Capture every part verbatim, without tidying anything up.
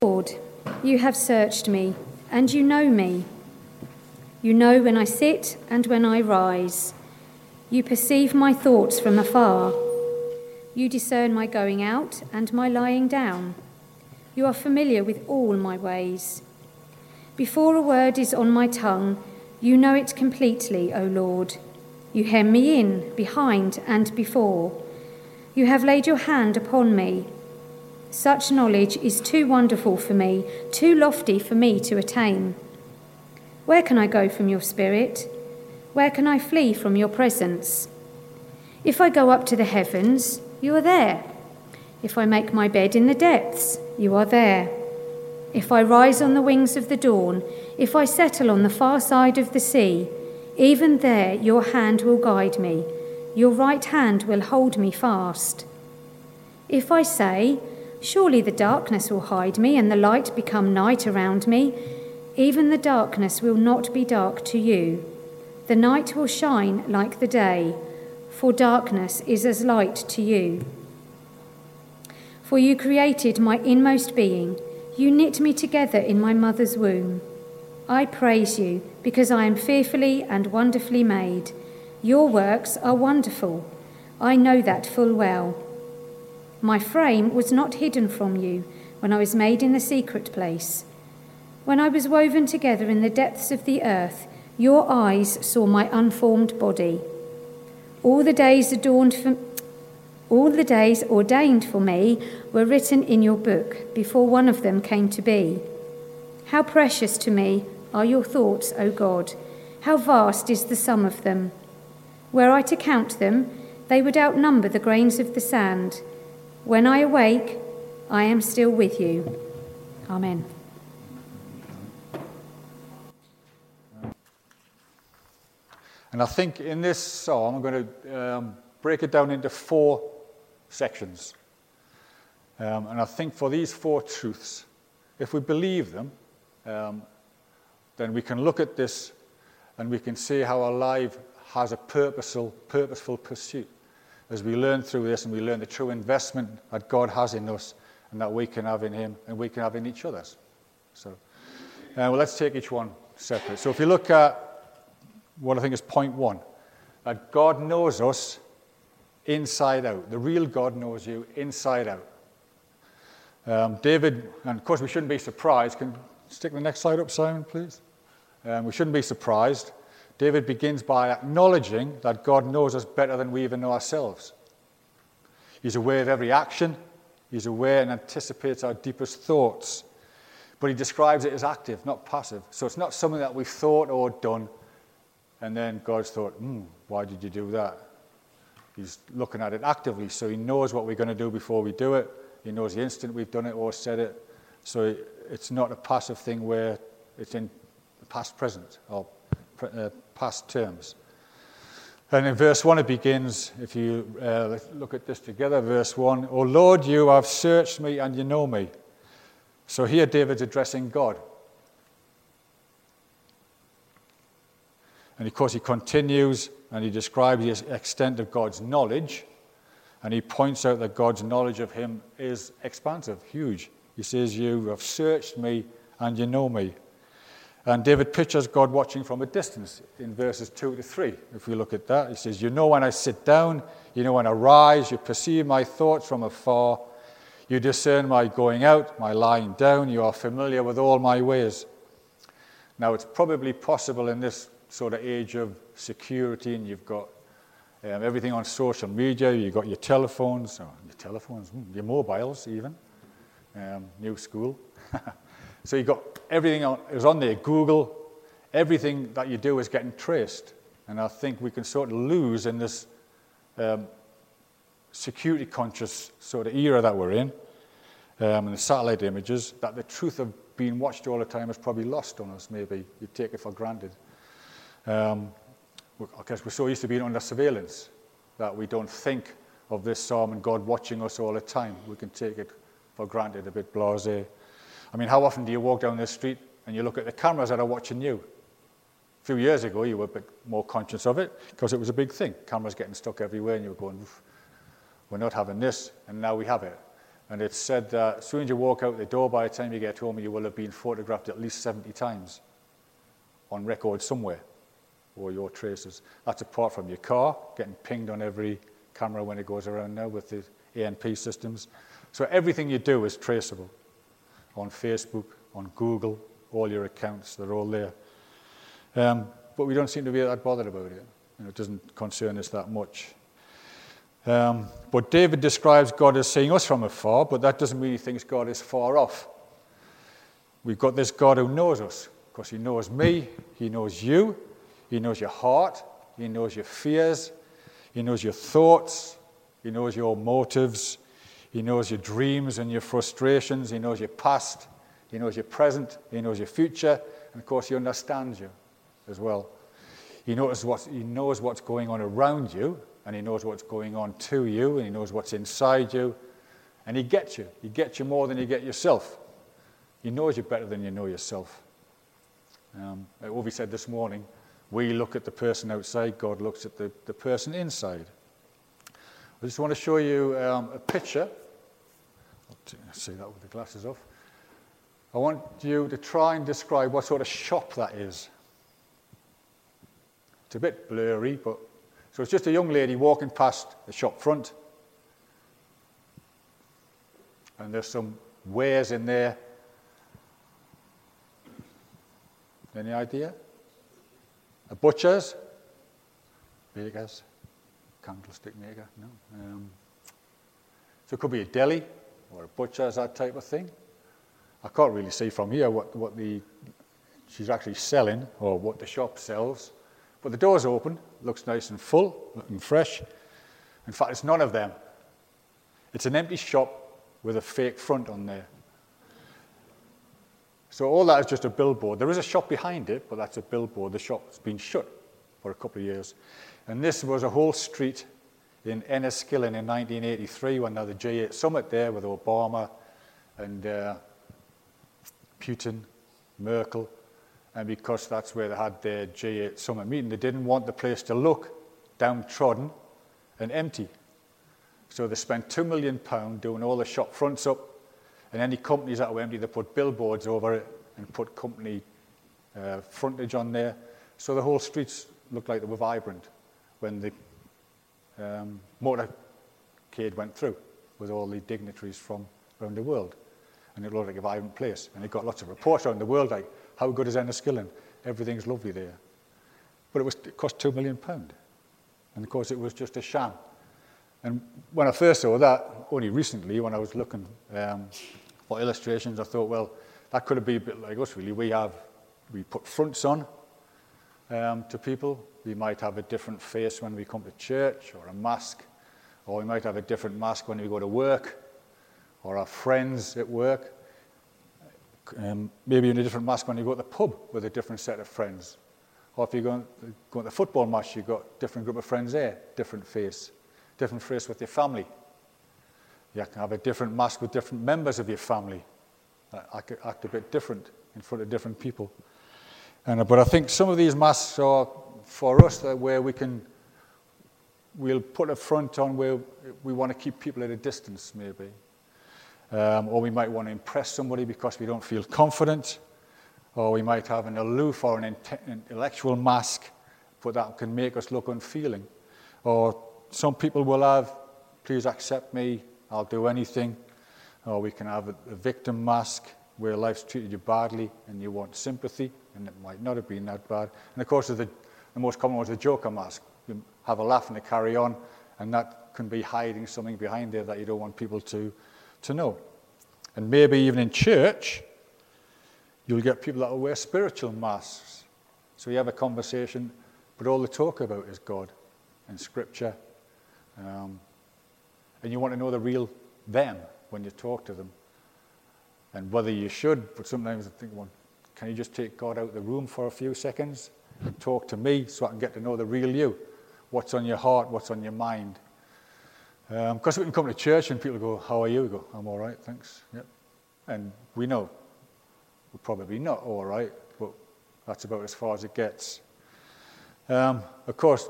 Lord, you have searched me, and you know me. You know when I sit and when I rise. You perceive my thoughts from afar. You discern my going out and my lying down. You are familiar with all my ways. Before a word is on my tongue, you know it completely, O Lord. You hem me in, behind and before. You have laid your hand upon me. Such knowledge is too wonderful for me, too lofty for me to attain. Where can I go from your spirit? Where can I flee from your presence? If I go up to the heavens, you are there. If I make my bed in the depths, you are there. If I rise on the wings of the dawn, if I settle on the far side of the sea, even there your hand will guide me, your right hand will hold me fast. If I say, surely the darkness will hide me and the light become night around me, even the darkness will not be dark to you. The night will shine like the day, for darkness is as light to you. For you created my inmost being, you knit me together in my mother's womb. I praise you because I am fearfully and wonderfully made. Your works are wonderful. I know that full well. My frame was not hidden from you when I was made in the secret place. When I was woven together in the depths of the earth, your eyes saw my unformed body. All the days adorned for, all the days ordained for me were written in your book before one of them came to be. How precious to me are your thoughts, O God! How vast is the sum of them! Were I to count them, they would outnumber the grains of the sand. When I awake, I am still with you. Amen. And I think in this psalm, I'm going to um, break it down into four sections. Um, and I think for these four truths, if we believe them, um, then we can look at this and we can see how our life has a purposeful, purposeful pursuit. As we learn through this and we learn the true investment that God has in us and that we can have in him and we can have in each other. So, uh, well, let's take each one separate. So if you look at what I think is point one, that God knows us inside out. The real God knows you inside out. Um, David, and of course we shouldn't be surprised. Can you stick the next slide up, Simon, please? Um, we shouldn't be surprised. David begins by acknowledging that God knows us better than we even know ourselves. He's aware of every action. He's aware and anticipates our deepest thoughts. But he describes it as active, not passive. So it's not something that we've thought or done, and then God's thought, hmm, why did you do that? He's looking at it actively, so he knows what we're going to do before we do it. He knows the instant we've done it or said it. So it's not a passive thing where it's in the past present or uh, past terms. And in verse one it begins, if you uh, let's look at this together, verse one, O Lord, you have searched me and you know me. So here David's addressing God. And of course he continues and he describes the extent of God's knowledge, and he points out that God's knowledge of him is expansive, huge. He says, you have searched me and you know me. And David pictures God watching from a distance in verses two to three. If we look at that, he says, you know when I sit down, you know when I rise, you perceive my thoughts from afar. You discern my going out, my lying down. You are familiar with all my ways. Now, it's probably possible in this sort of age of security, and you've got um, everything on social media. You've got your telephones, or your telephones, your mobiles even, um, new school. So you've got everything on, is on there, Google. Everything that you do is getting traced. And I think we can sort of lose in this um, security conscious sort of era that we're in, um, and the satellite images, that the truth of being watched all the time is probably lost on us, maybe. You take it for granted. Um, I guess we're so used to being under surveillance that we don't think of this psalm and God watching us all the time. We can take it for granted, a bit blasé. I mean, how often do you walk down the street and you look at the cameras that are watching you? A few years ago, you were a bit more conscious of it because it was a big thing. Cameras getting stuck everywhere and you were going, we're not having this, and now we have it. And it's said that as soon as you walk out the door, by the time you get home, you will have been photographed at least seventy times on record somewhere, or your traces. That's apart from your car, getting pinged on every camera when it goes around now with the A N P systems. So everything you do is traceable on Facebook, on Google, all your accounts, they're all there. Um, but we don't seem to be that bothered about it. You know, it doesn't concern us that much. Um, but David describes God as seeing us from afar, but that doesn't mean he thinks God is far off. We've got this God who knows us, because he knows me, he knows you, he knows your heart, he knows your fears, he knows your thoughts, he knows your motives, he knows your dreams and your frustrations, he knows your past, he knows your present, he knows your future, and of course he understands you as well. He knows what, he knows what's going on around you, and he knows what's going on to you, and he knows what's inside you, and he gets you. He gets you more than you get yourself. He knows you better than you know yourself. Um, like Ovi said this morning, we look at the person outside, God looks at the, the person inside. I just want to show you um, a picture. I'll see that with the glasses off. I want you to try and describe what sort of shop that is. It's a bit blurry, but so it's just a young lady walking past the shop front, and there's some wares in there. Any idea? A butcher's? Baker's? Candlestick maker? No. Um, so it could be a deli or a butcher's, that type of thing. I can't really see from here what, what the she's actually selling or what the shop sells. But the door's open, looks nice and full, looking fresh. In fact, it's none of them. It's an empty shop with a fake front on there. So all that is just a billboard. There is a shop behind it, but that's a billboard. The shop's been shut for a couple of years. And this was a whole street in Enniskillen in nineteen eighty-three when they had the G eight summit there with Obama and uh, Putin, Merkel. And because that's where they had their G eight summit meeting, they didn't want the place to look downtrodden and empty. So they spent two million pounds doing all the shop fronts up, and any companies that were empty, they put billboards over it and put company uh, frontage on there. So the whole streets looked like they were vibrant when the um, motorcade went through with all the dignitaries from around the world. And it looked like a vibrant place. And it got lots of reports around the world like, how good is Enniskillen? Everything's lovely there. But it, was, it cost two million pounds. And of course it was just a sham. And when I first saw that, only recently, when I was looking um, for illustrations, I thought, well, that could have been a bit like us, really. We have, we put fronts on um, to people. We might have a different face when we come to church, or a mask, or we might have a different mask when we go to work, or our friends at work. Um, maybe in a different mask when you go to the pub with a different set of friends. Or if you go, go to the football match, you've got a different group of friends there, different face. Different face with your family. You can have a different mask with different members of your family. Act, act a bit different in front of different people. And, but I think some of these masks are for us that where we can, we'll put a front on where we want to keep people at a distance, maybe. Um, or we might want to impress somebody because we don't feel confident. Or we might have an aloof or an intellectual mask, but that can make us look unfeeling. Or some people will have, please accept me, I'll do anything. Or we can have a, a victim mask where life's treated you badly and you want sympathy, and it might not have been that bad. And of course, the, the most common one is the joker mask. You have a laugh and a carry on, and that can be hiding something behind there that you don't want people to, to know. And maybe even in church, you'll get people that will wear spiritual masks. So you have a conversation, but all they talk about is God and Scripture. Um, and you want to know the real them when you talk to them. And whether you should, but sometimes I think, well, can you just take God out of the room for a few seconds and talk to me so I can get to know the real you? What's on your heart, what's on your mind? Because um, we can come to church and people go, how are you? We go, I'm all right, thanks. Yep. And we know we're probably not all right, but that's about as far as it gets. Um, of course,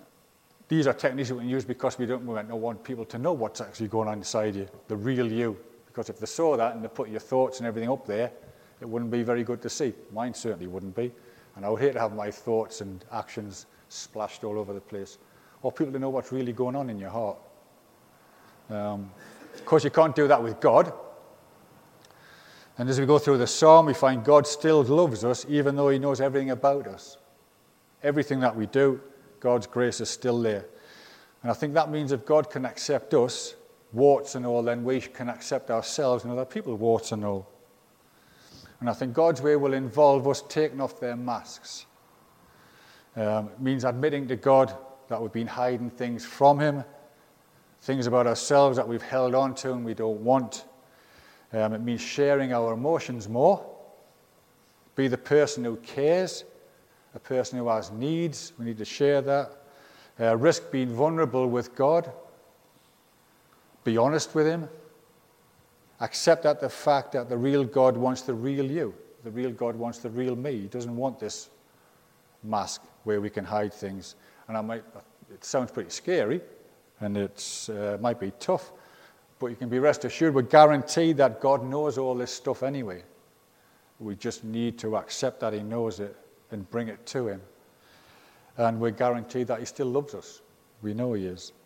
these are techniques that we can use because we don't, we don't want people to know what's actually going on inside you, the real you. Because if they saw that and they put your thoughts and everything up there, it wouldn't be very good to see. Mine certainly wouldn't be. And I would hate to have my thoughts and actions splashed all over the place. Or people to know what's really going on in your heart. Um, of course, you can't do that with God. And as we go through the psalm, we find God still loves us, even though he knows everything about us. Everything that we do, God's grace is still there. And I think that means if God can accept us, warts and all, then we can accept ourselves and other people, warts and all. And I think God's way will involve us taking off their masks. Um, it means admitting to God that we've been hiding things from him, things about ourselves that we've held on to and we don't want. Um, it means sharing our emotions more, be the person who cares, a person who has needs. We need to share that. Uh, risk being vulnerable with God. Be honest with him. Accept that the fact that the real God wants the real you. The real God wants the real me. He doesn't want this mask where we can hide things. And I might, it sounds pretty scary, and it uh, might be tough, but you can be rest assured we're guaranteed that God knows all this stuff anyway. We just need to accept that he knows it and bring it to him. And we're guaranteed that he still loves us. We know he is.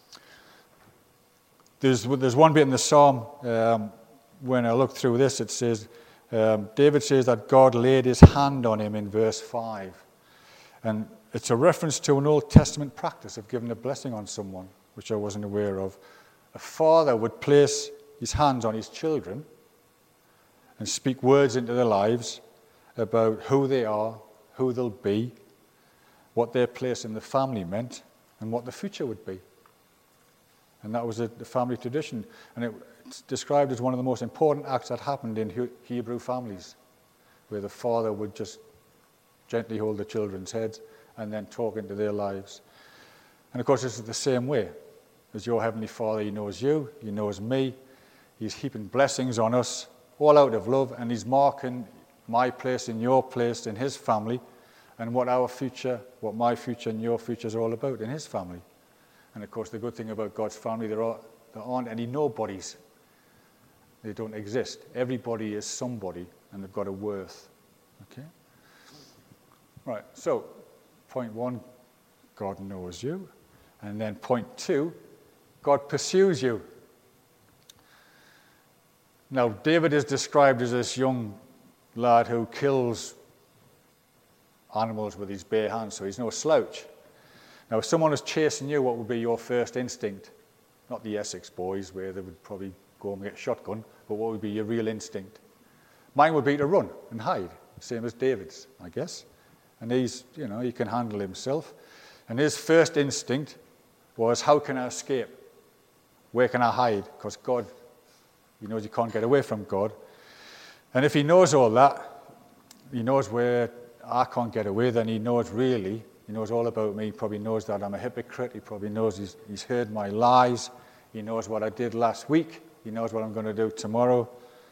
There's, there's one bit in the psalm, um, when I look through this, it says, um, David says that God laid his hand on him in verse five. And it's a reference to an Old Testament practice of giving a blessing on someone, which I wasn't aware of. A father would place his hands on his children and speak words into their lives about who they are, who they'll be, what their place in the family meant, and what the future would be. And that was a, the family tradition. And it, it's described as one of the most important acts that happened in Hebrew families, where the father would just gently hold the children's heads and then talk into their lives. And of course, this is the same way. As your Heavenly Father, he knows you, he knows me. He's heaping blessings on us, all out of love, and he's marking my place and your place in his family, and what our future, what my future and your future is all about in his family. And of course, the good thing about God's family, there, are, there aren't any nobodies. They don't exist. Everybody is somebody, and they've got a worth. Okay? Right, so point one, God knows you. And then point two, God pursues you. Now, David is described as this young lad who kills animals with his bare hands, so he's no slouch. Now, if someone was chasing you, what would be your first instinct? Not the Essex boys, where they would probably go and get a shotgun, but what would be your real instinct? Mine would be to run and hide, same as David's, I guess. And he's, you know, he can handle himself. And his first instinct was, how can I escape? Where can I hide? Because God, he knows you can't get away from God. And if he knows all that, he knows where I can't get away, then he knows really, he knows all about me. He probably knows that I'm a hypocrite. He probably knows he's, he's heard my lies. He knows what I did last week. He knows what I'm going to do tomorrow.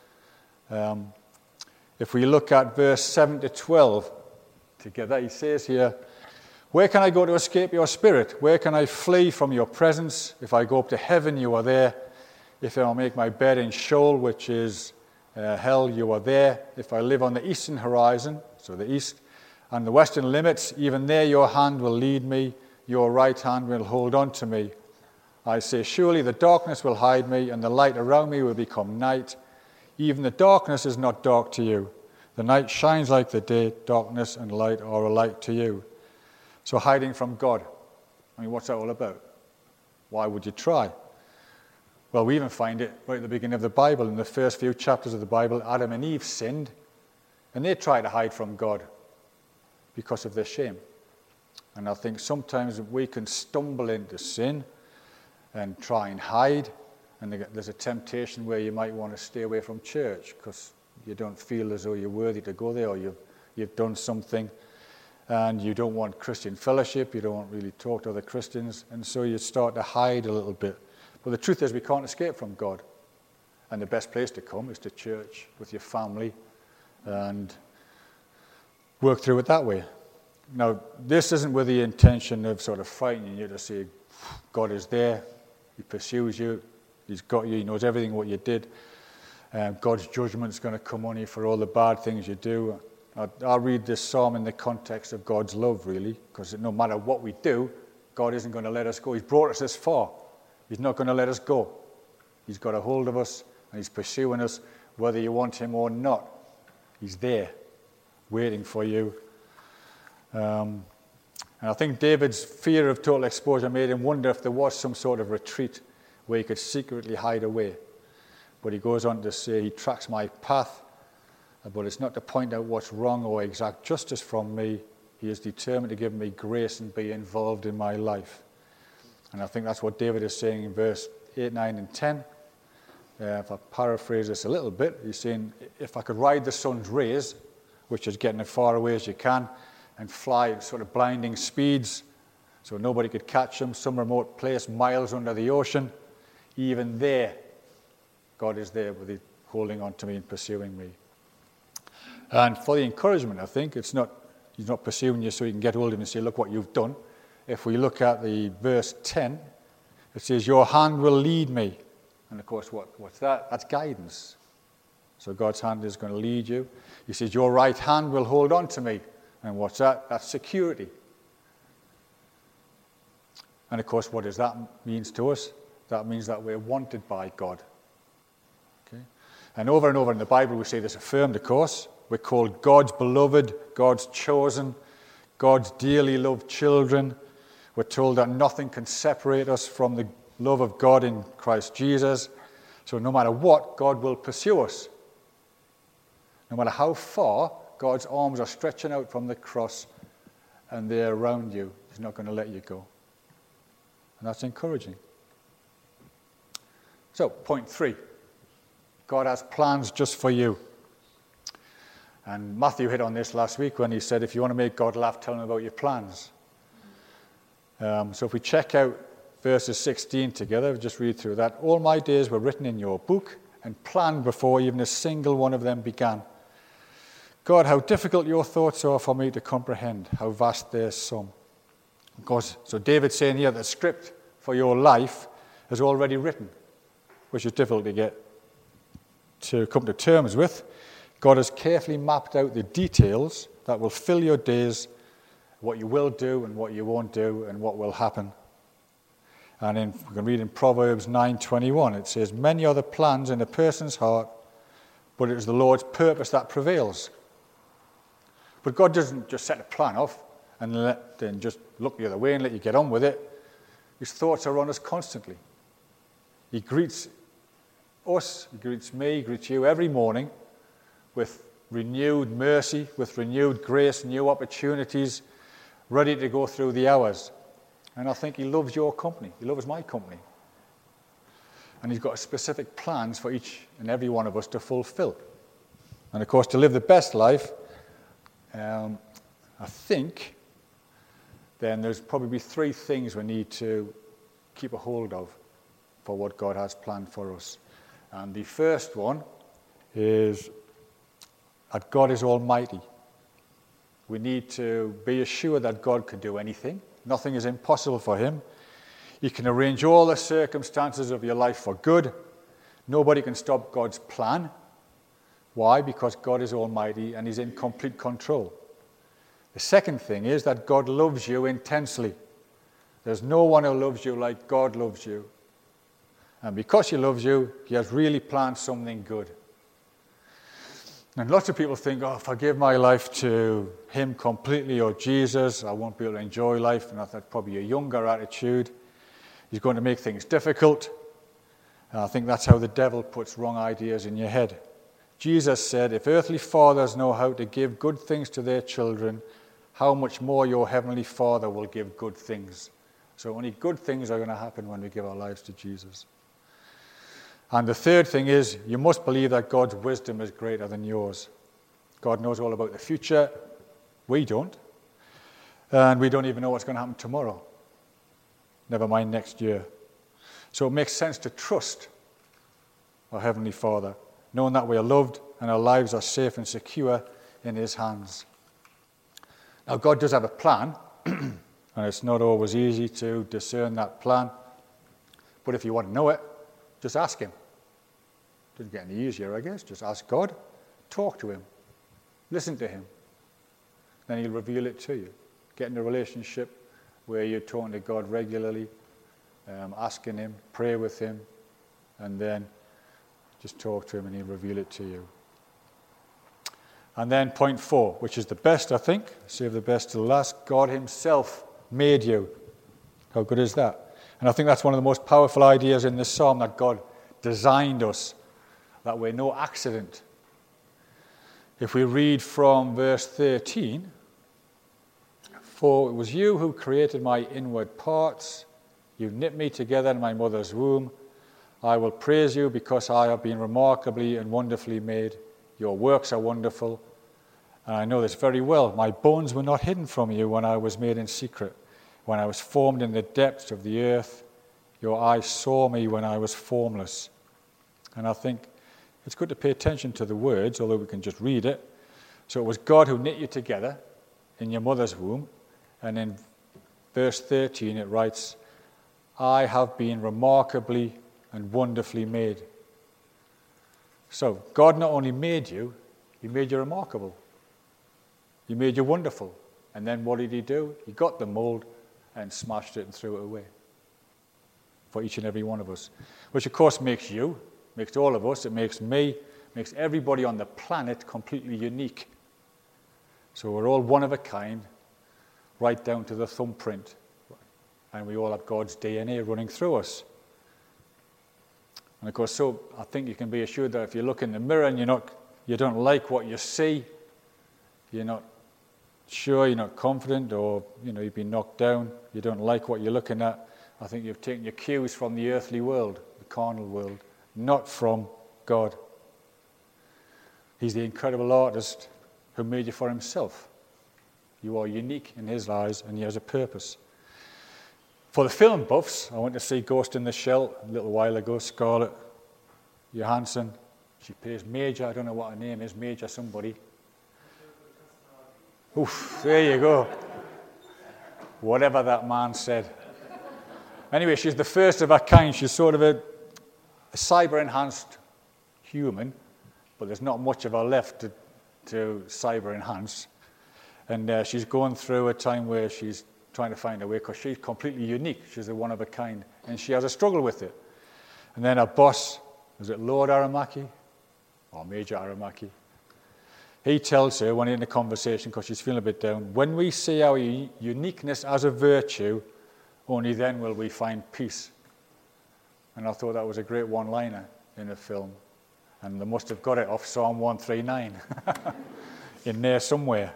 Um, if we look at verse seven to twelve together, he says here, where can I go to escape your spirit? Where can I flee from your presence? If I go up to heaven, you are there. If I make my bed in Sheol, which is uh, hell, you are there. If I live on the eastern horizon, so the east, and the western limits, even there your hand will lead me. Your right hand will hold on to me. I say, surely the darkness will hide me, and the light around me will become night. Even the darkness is not dark to you. The night shines like the day. Darkness and light are alike to you. So hiding from God, I mean, what's that all about? Why would you try? Well, we even find it right at the beginning of the Bible. In the first few chapters of the Bible, Adam and Eve sinned, and they tried to hide from God because of their shame. And I think sometimes we can stumble into sin and try and hide, and there's a temptation where you might want to stay away from church because you don't feel as though you're worthy to go there, or you've, you've done something, and you don't want Christian fellowship, you don't want really talk to other Christians, and so you start to hide a little bit. But the truth is we can't escape from God. And the best place to come is to church with your family and work through it that way. Now, this isn't with the intention of sort of frightening you to say, God is there, he pursues you, he's got you, he knows everything what you did. Um, God's judgment's going to come on you for all the bad things you do. I, I read this psalm in the context of God's love, really, because no matter what we do, God isn't going to let us go. He's brought us this far. He's not going to let us go. He's got a hold of us, and he's pursuing us, whether you want him or not. He's there, waiting for you. Um, and I think David's fear of total exposure made him wonder if there was some sort of retreat where he could secretly hide away. But he goes on to say, he tracks my path, but it's not to point out what's wrong or exact justice from me. He is determined to give me grace and be involved in my life. And I think that's what David is saying in verse eight, nine, and ten. Uh, if I paraphrase this a little bit, he's saying, if I could ride the sun's rays, which is getting as far away as you can, and fly at sort of blinding speeds so nobody could catch them, some remote place miles under the ocean, even there, God is there with it, holding on to me and pursuing me. And for the encouragement, I think, it's not, he's not pursuing you so you can get hold of him and say, look what you've done. If we look at the verse ten, it says, your hand will lead me. And of course, what, what's that? That's guidance. So God's hand is going to lead you. He says, your right hand will hold on to me. And what's that? That's security. And of course, what does that mean to us? That means that we're wanted by God. Okay? And over and over in the Bible, we see this affirmed, of course. We're called God's beloved, God's chosen, God's dearly loved children. We're told that nothing can separate us from the love of God in Christ Jesus. So no matter what, God will pursue us. No matter how far, God's arms are stretching out from the cross and they're around you. He's not going to let you go. And that's encouraging. So, point three. God has plans just for you. And Matthew hit on this last week when he said, if you want to make God laugh, tell him about your plans. Um, so if we check out verses sixteen together, just read through that. All my days were written in your book and planned before even a single one of them began. God, how difficult your thoughts are for me to comprehend, how vast their sum. Of course, so David's saying here that the script for your life is already written, which is difficult to get to come to terms with. God has carefully mapped out the details that will fill your days, what you will do and what you won't do and what will happen. And in, we can read in Proverbs nine twenty-one, it says, many are the plans in a person's heart, but it is the Lord's purpose that prevails. But God doesn't just set a plan off and let, then just look the other way and let you get on with it. His thoughts are on us constantly. He greets us, he greets me, he greets you every morning with renewed mercy, with renewed grace, new opportunities, ready to go through the hours. And I think he loves your company. He loves my company. And he's got specific plans for each and every one of us to fulfill. And of course, to live the best life, um, I think, then there's probably three things we need to keep a hold of for what God has planned for us. And the first one is that God is almighty. We need to be assured that God can do anything. Nothing is impossible for him. He can arrange all the circumstances of your life for good. Nobody can stop God's plan. Why? Because God is almighty and he's in complete control. The second thing is that God loves you intensely. There's no one who loves you like God loves you. And because he loves you, he has really planned something good. And lots of people think, oh, if I give my life to him completely or Jesus, I won't be able to enjoy life. And that's probably a younger attitude. He's going to make things difficult. And I think that's how the devil puts wrong ideas in your head. Jesus said, if earthly fathers know how to give good things to their children, how much more your heavenly Father will give good things. So only good things are going to happen when we give our lives to Jesus. And the third thing is, you must believe that God's wisdom is greater than yours. God knows all about the future. We don't. And we don't even know what's going to happen tomorrow. Never mind next year. So it makes sense to trust our Heavenly Father, knowing that we are loved and our lives are safe and secure in his hands. Now, God does have a plan, and it's not always easy to discern that plan. But if you want to know it, just ask him. Doesn't get any easier, I guess. Just ask God, talk to him, listen to him. Then he'll reveal it to you. Get in a relationship where you're talking to God regularly, um, asking him, pray with him, and then just talk to him and he'll reveal it to you. And then point four, which is the best, I think. Save the best till last. God himself made you. How good is that? And I think that's one of the most powerful ideas in this psalm, that God designed us, that we're no accident. If we read from verse thirteen, for it was you who created my inward parts. You knit me together in my mother's womb. I will praise you because I have been remarkably and wonderfully made. Your works are wonderful. And I know this very well. My bones were not hidden from you when I was made in secret. When I was formed in the depths of the earth, your eyes saw me when I was formless. And I think it's good to pay attention to the words, although we can just read it. So it was God who knit you together in your mother's womb. And in verse thirteen it writes, I have been remarkably and wonderfully made. So God not only made you, he made you remarkable. He made you wonderful. And then what did he do? He got the mold and smashed it and threw it away for each and every one of us. Which of course makes you, makes all of us, it makes me, makes everybody on the planet completely unique. So we're all one of a kind, right down to the thumbprint. And we all have God's D N A running through us. And of course, so I think you can be assured that if you look in the mirror and you're not, you don't like what you see, you're not sure, you're not confident, or you know, you've been knocked down, you don't like what you're looking at, I think you've taken your cues from the earthly world, the carnal world, not from God. He's the incredible artist who made you for himself. You are unique in his eyes, and he has a purpose. For the film buffs, I went to see Ghost in the Shell a little while ago. Scarlett Johansson. She plays Major. I don't know what her name is. Major somebody. Oof, there you go. Whatever that man said. Anyway, she's the first of her kind. She's sort of a, a cyber-enhanced human, but there's not much of her left to, to cyber-enhance. And uh, she's going through a time where she's trying to find a way, because she's completely unique. She's a one of a kind, and she has a struggle with it. And then her boss, is it Lord Aramaki? Or Major Aramaki? He tells her, when in a conversation, because she's feeling a bit down, when we see our u- uniqueness as a virtue, only then will we find peace. And I thought that was a great one-liner in the film. And they must have got it off Psalm one thirty-nine in there somewhere.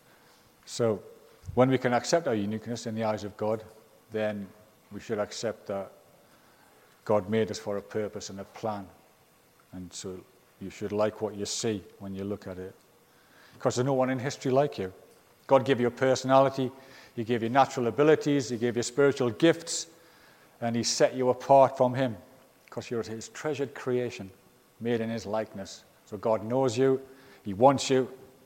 So when we can accept our uniqueness in the eyes of God, then we should accept that God made us for a purpose and a plan. And so you should like what you see when you look at it. Because there's no one in history like you. God gave you a personality, he gave you natural abilities, he gave you spiritual gifts, and he set you apart from him. Because you're his treasured creation, made in his likeness. So God knows you, he wants you,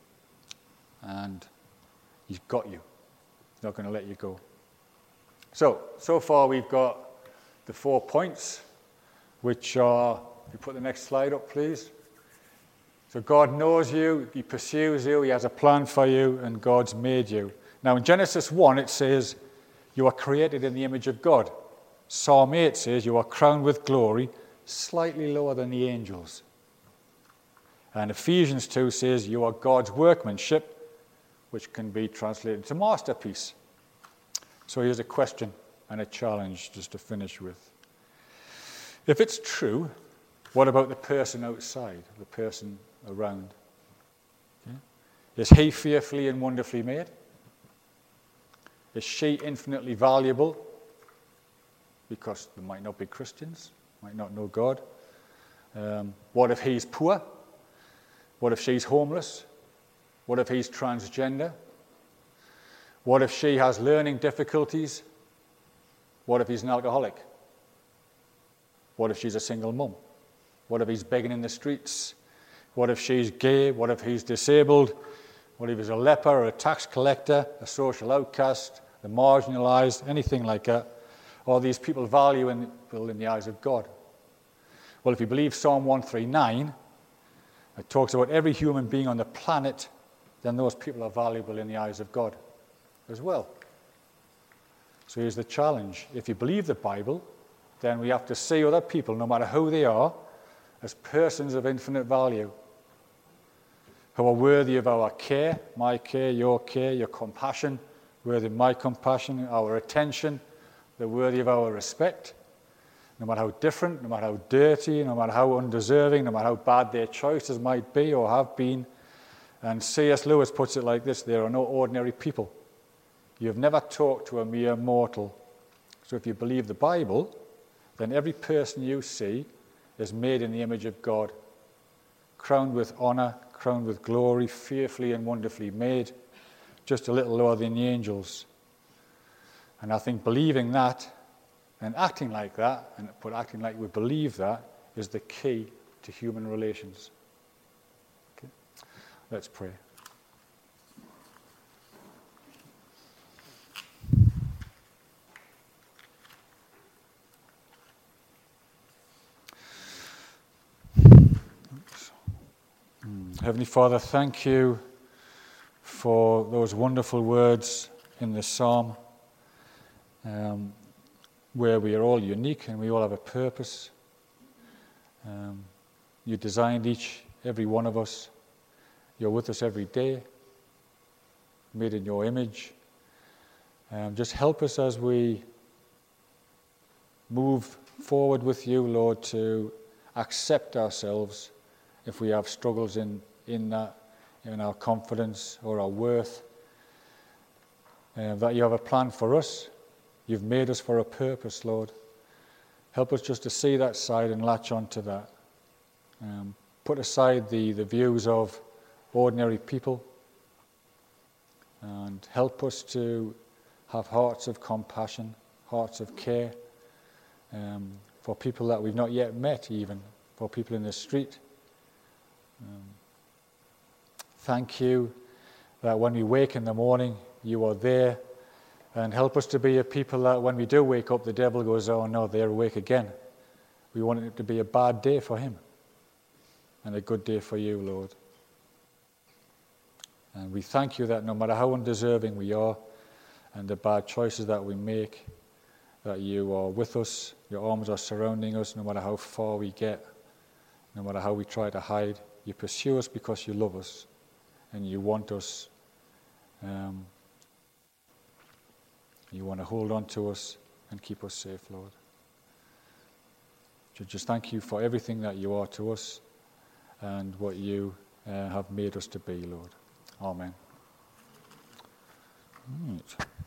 and he's got you. He's not going to let you go. So, so far we've got the four points, which are, if you put the next slide up, please. So God knows you, he pursues you, he has a plan for you, and God's made you. Now in Genesis one it says, you are created in the image of God. Psalm eight says, you are crowned with glory, slightly lower than the angels. And Ephesians two says, you are God's workmanship, which can be translated to masterpiece. So here's a question and a challenge just to finish with. If it's true, what about the person outside, the person around? Okay. Is he fearfully and wonderfully made? Is she infinitely valuable? Because they might not be Christians, might not know God. Um, what if he's poor? What if she's homeless? What if he's transgender? What if she has learning difficulties? What if he's an alcoholic? What if she's a single mum? What if he's begging in the streets? What if she's gay? What if he's disabled? What if he's a leper or a tax collector, a social outcast, the marginalized, anything like that? Are these people valuable in, in the eyes of God? Well, if you believe Psalm one thirty-nine, it talks about every human being on the planet, then those people are valuable in the eyes of God as well. So here's the challenge. If you believe the Bible, then we have to see other people, no matter who they are, as persons of infinite value, who are worthy of our care, my care, your care, your compassion, worthy of my compassion, our attention. They're worthy of our respect, no matter how different, no matter how dirty, no matter how undeserving, no matter how bad their choices might be or have been. And C S Lewis puts it like this: there are no ordinary people. You have never talked to a mere mortal. So if you believe the Bible, then every person you see is made in the image of God, crowned with honor, crowned with glory, fearfully and wonderfully made, just a little lower than the angels. And I think believing that and acting like that, and but acting like we believe that, is the key to human relations. Okay? Let's pray. Heavenly Father, thank you for those wonderful words in the psalm, um, where we are all unique and we all have a purpose. Um, you designed each, every one of us. You're with us every day, made in your image. Um, just help us as we move forward with you, Lord, to accept ourselves if we have struggles in, in that, in our confidence or our worth, uh, that you have a plan for us. You've made us for a purpose, Lord. Help us just to see that side and latch onto that. Um, put aside the, the views of ordinary people and help us to have hearts of compassion, hearts of care, um, for people that we've not yet met, even for people in the street. Um, thank you that when we wake in the morning, you are there, and help us to be a people that when we do wake up, the devil goes, oh no, they're awake again. We want it to be a bad day for him and a good day for you, Lord. And we thank you that no matter how undeserving we are and the bad choices that we make, that you are with us, your arms are surrounding us, no matter how far we get, no matter how we try to hide. You pursue us because you love us and you want us. Um, you want to hold on to us and keep us safe, Lord. So just thank you for everything that you are to us and what you uh, have made us to be, Lord. Amen. All right.